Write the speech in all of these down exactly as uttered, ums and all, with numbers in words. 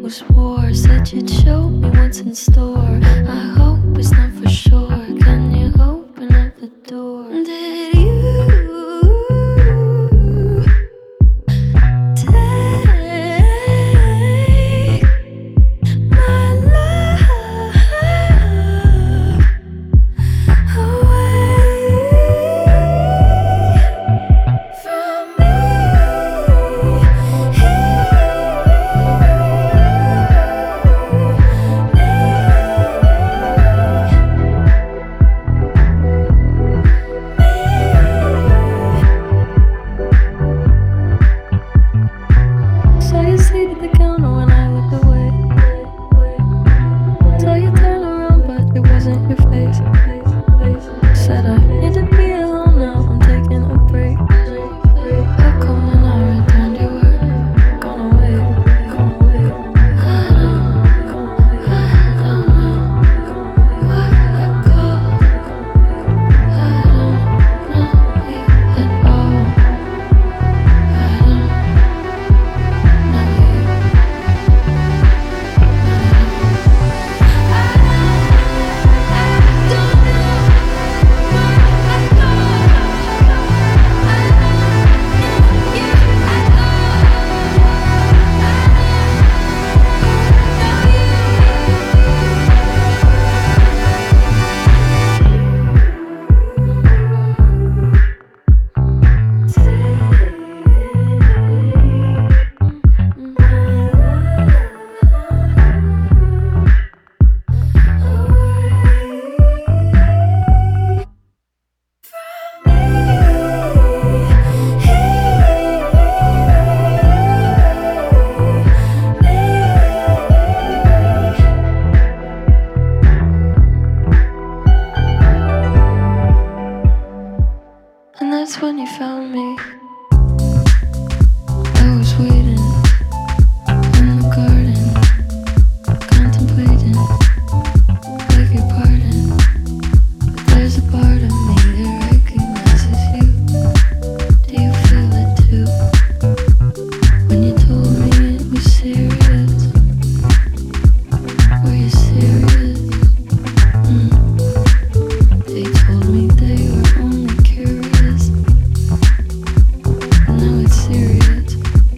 was war. Said you'd show me what's in store. I hope it's not for sure. Can you open up the door? Did you take my love away from me? So you sleep at the counter when I looked away. So you turn around, but it wasn't your face. Said I need to be alone now, I'm taking a break. How come when I returned you were gone away? I don't, I don't know why I called. I don't know you at all. I don't know you. And that's when you found me. I was waiting in the garden, contemplating, beg your pardon. But there's a part of me that recognizes you. Do you feel it too? When you told me it was serious, were you serious? Mm. They told me they were only curious. Now it's serious.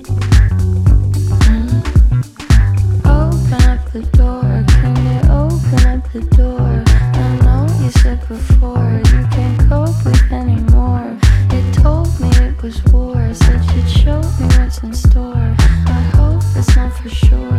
Mm. Open up the door. Can you open up the door? I know you said before you can't cope with anymore. You told me it was war. Said you'd show me what's in store. I hope it's not for sure.